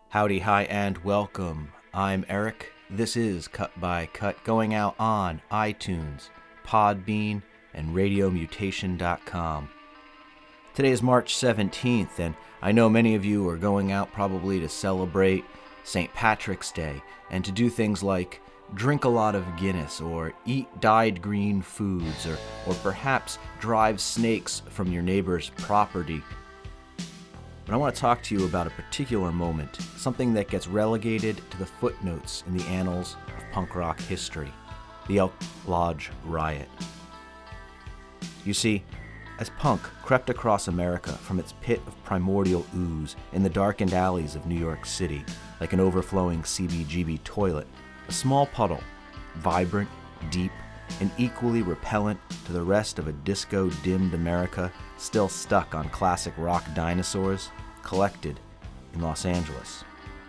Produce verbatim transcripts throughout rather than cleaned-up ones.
Howdy, hi, and welcome. I'm Eric. This is Cut by Cut, going out on iTunes, Podbean, and radio mutation dot com. Today is March seventeenth, and I know many of you are going out probably to celebrate Saint Patrick's Day and to do things like drink a lot of Guinness or eat dyed green foods or, or perhaps drive snakes from your neighbor's property. But I want to talk to you about a particular moment, something that gets relegated to the footnotes in the annals of punk rock history, the Elk Lodge Riot. You see, as punk crept across America from its pit of primordial ooze in the darkened alleys of New York City, like an overflowing C B G B toilet, a small puddle, vibrant, deep, and equally repellent to the rest of a disco-dimmed America still stuck on classic rock dinosaurs, collected in Los Angeles.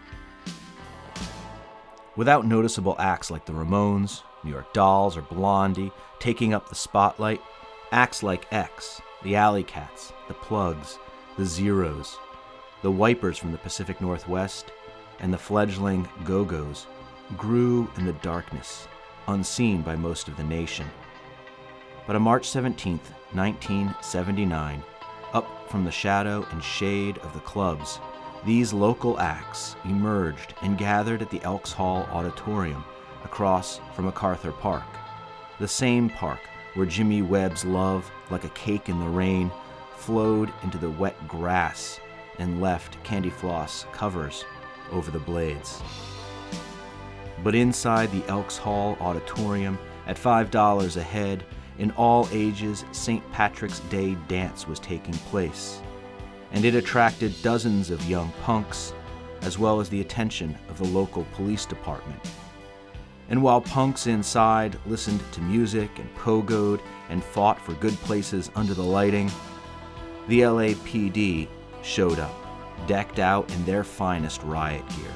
Without noticeable acts like the Ramones, New York Dolls, or Blondie taking up the spotlight, acts like X, the Alley Cats, the Plugs, the Zeros, the Wipers from the Pacific Northwest, and the fledgling Go-Go's grew in the darkness, unseen by most of the nation. But on March seventeenth, nineteen seventy-nine, up from the shadow and shade of the clubs, these local acts emerged and gathered at the Elks Hall Auditorium across from MacArthur Park, the same park where Jimmy Webb's Love, like a cake in the rain, flowed into the wet grass and left candy floss covers over the blades. But inside the Elks Hall Auditorium, at five dollars a head, in all ages, Saint Patrick's Day dance was taking place, and it attracted dozens of young punks, as well as the attention of the local police department. And while punks inside listened to music and pogoed and fought for good places under the lighting, the L A P D showed up, decked out in their finest riot gear.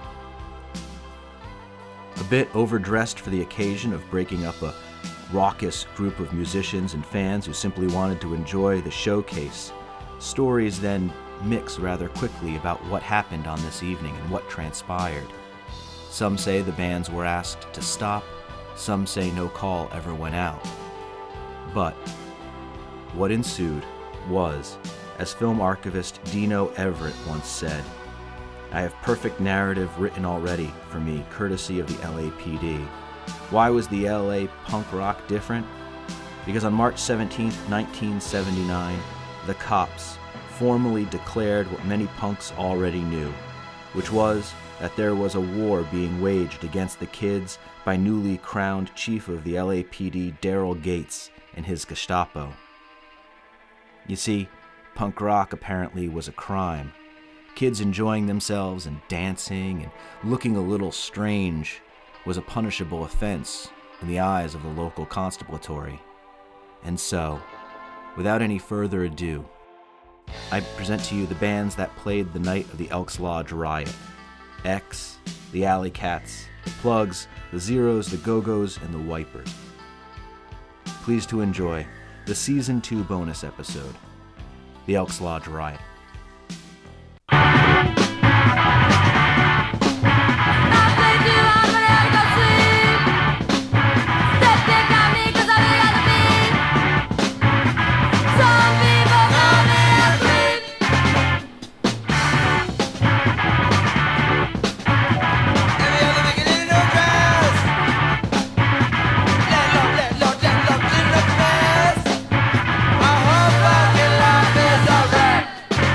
A bit overdressed for the occasion of breaking up a raucous group of musicians and fans who simply wanted to enjoy the showcase, stories then mix rather quickly about what happened on this evening and what transpired. Some say the bands were asked to stop, some say no call ever went out. But what ensued was, as film archivist Dino Everett once said, "I have perfect narrative written already for me, courtesy of the L A P D. Why was the L A punk rock different? Because on March seventeenth, nineteen seventy-nine, the cops formally declared what many punks already knew, which was that there was a war being waged against the kids by newly crowned chief of the L A P D, Daryl Gates, and his Gestapo. You see, punk rock apparently was a crime. Kids enjoying themselves and dancing and looking a little strange was a punishable offense in the eyes of the local constabulary. And so, without any further ado, I present to you the bands that played the night of the Elks Lodge Riot: X, the Alley Cats, the Plugs, the Zeros, the Go-Go's, and the Wipers. Please to enjoy the Season two bonus episode, The Elks Lodge Riot. I hope fucking life is alright.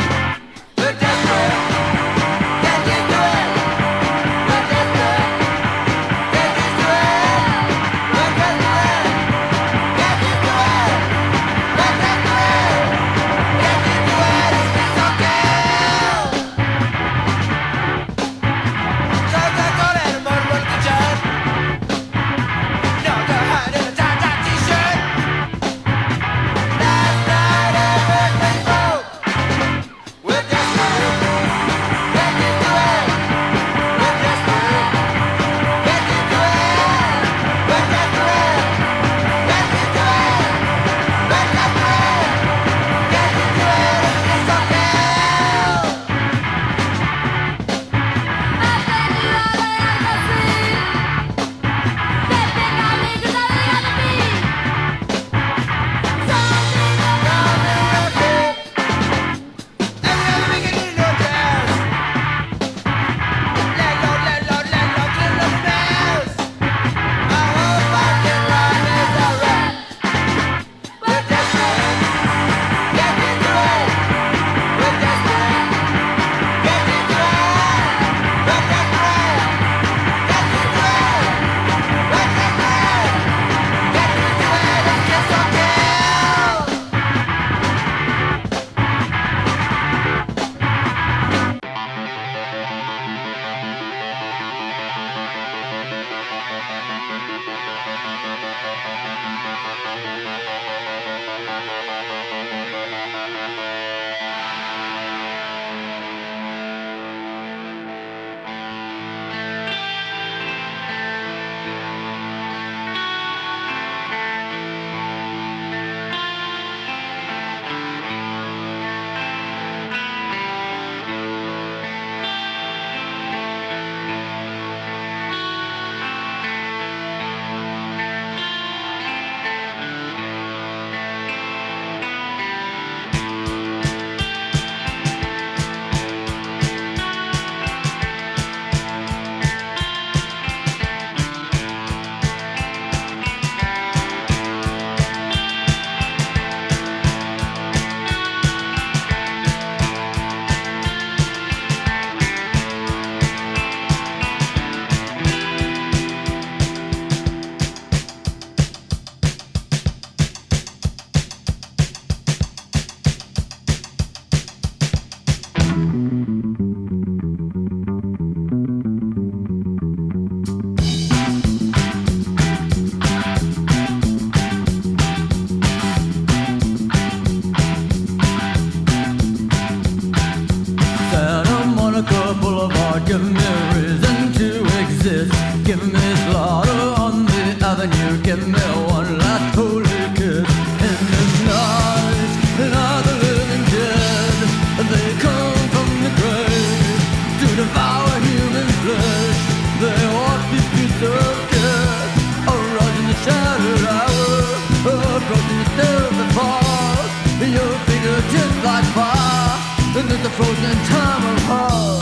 give me a reason to exist. Give me slaughter on the avenue. Give me one last holy kiss. In this night, are the living dead. They come from the grave to devour human flesh. They walk the streets of death, around in the shattered hour, approaching the stairs that fall. Your fingertips like fire, and it's a frozen time of heart.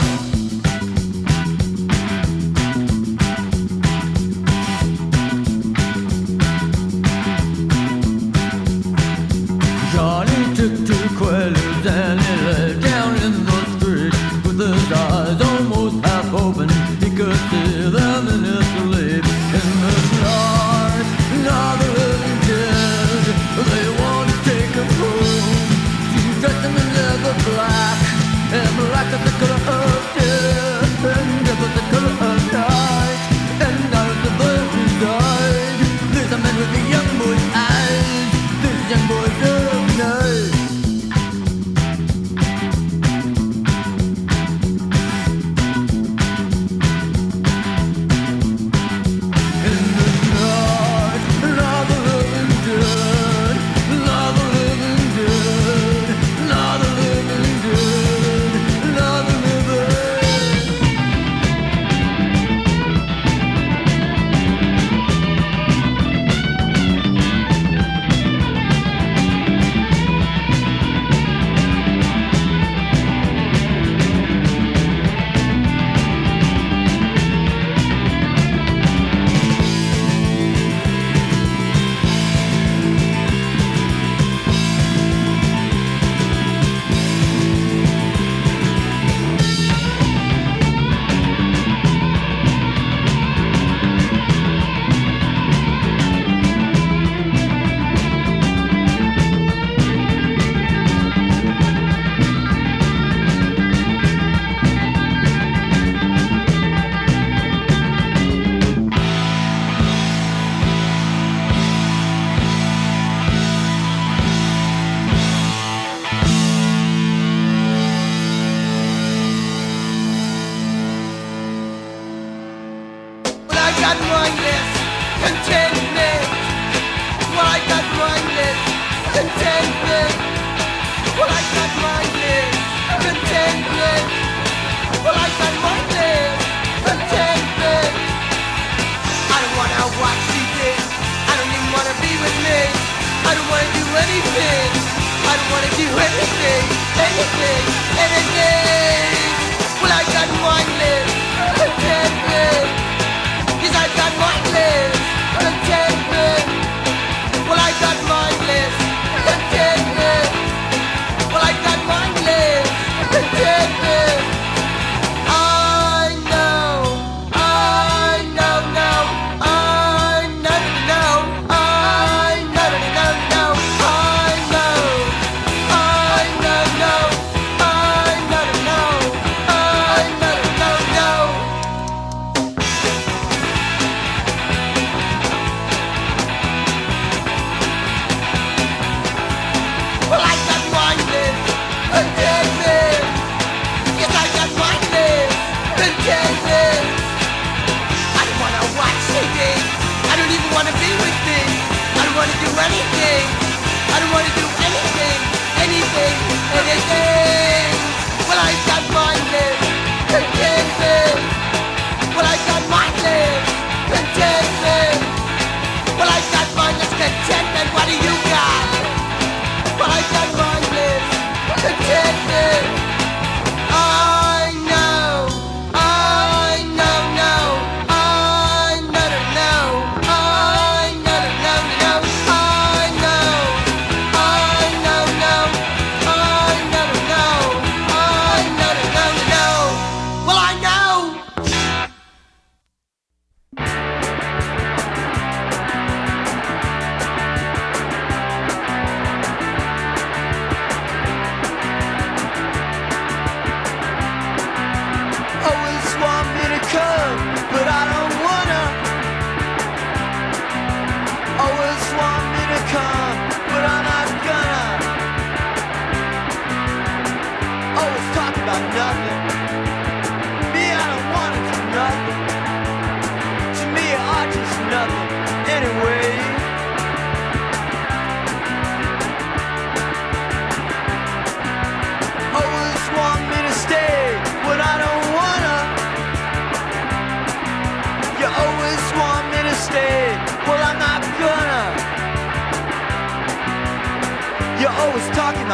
Johnny took two quaaludes and he lay down in the street with his eyes almost half open. He could see them in his sleep. In this night, now the living dead, they want to take him home. She dressed him in leather black, and black is the color of death, and death is the color of night, and now the bird who died. There's a man with the young boy's eyes, this young boy's of night. In this night, now the living dead, now the living dead, now the living dead, now the living. Well, I got mindless contentment. Well, I got mindless contentment. Well, I got mindless contentment. Well, I got mindless contentment. I don't wanna watch T V. I don't even wanna be with me. I don't wanna do anything. I don't wanna do anything, anything, anything. Well, I got mindless contentment. Yes, I got mindless contentment. Well, I got mindless contentment. Well, I got mindless contentment. I know, I know, no, I know, no, I know, no, no, I know, I know, no, I know, no, I know, no, no. Well, I got mindless contentment. Yes, I got mindless contentment. I don't wanna watch T V. I don't even wanna be with me. I don't wanna do anything. I don't wanna do anything, anything, anything. Well, I got mindless contentment. Well, I got mindless contentment. Well, I got mindless contentment. What do you got? Well, I got mindless contentment. I know, I know, no, I know, no, I know, no, no, I know, I know, no, I know, no, I know, no, no. Well, I know. Always want me to come, but I don't wanna. Always want me to come, but I'm not gonna. Always talk about nothing. Me, I don't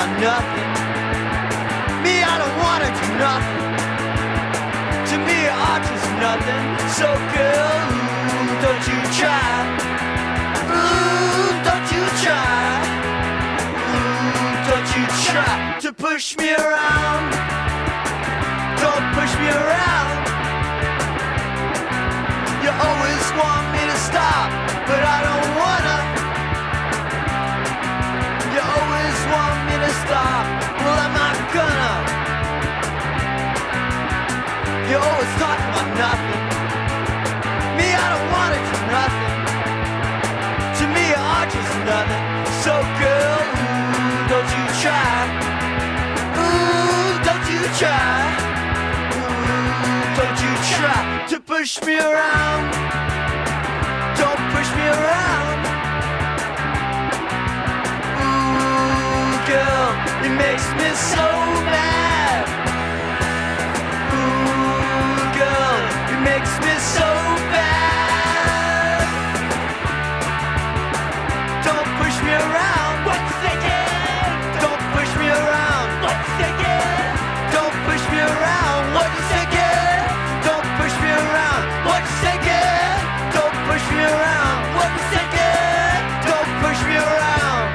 about nothing. Me, I don't wanna do nothing. To me, art is nothing. So girl, ooh, don't you try. Ooh, don't you try. Ooh, don't you try to push me around. Don't push me around. You always want me to stop, but I don't wanna. You always want me to stop, well I'm not gonna. You always talk about nothing. Me, I don't wanna do nothing. To me, art is nothing. So girl, ooh, don't you try. Ooh, don't you try. Ooh, don't you try to push me around. Don't push me around. Ooh, girl, it makes me so mad. Ooh, girl, it makes me so bad. Don't push me around. What you thinking? Don't push me around. What you thinking? Don't push me around. What you thinking? Don't push me around. What you thinking? Don't push me around. What you thinking? Don't push me around.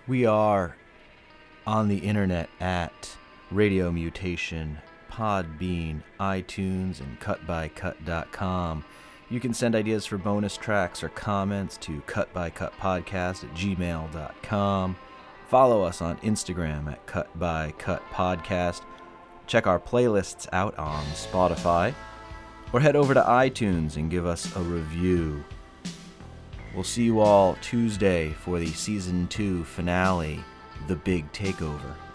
We are on the internet at Radio Mutation, Podbean, iTunes, and cut by cut dot com. You can send ideas for bonus tracks or comments to cutbycutpodcast at gmail dot com. Follow us on Instagram at cutbycutpodcast. Check our playlists out on Spotify. Or head over to iTunes and give us a review. We'll see you all Tuesday for the Season two finale, The Big Takeover.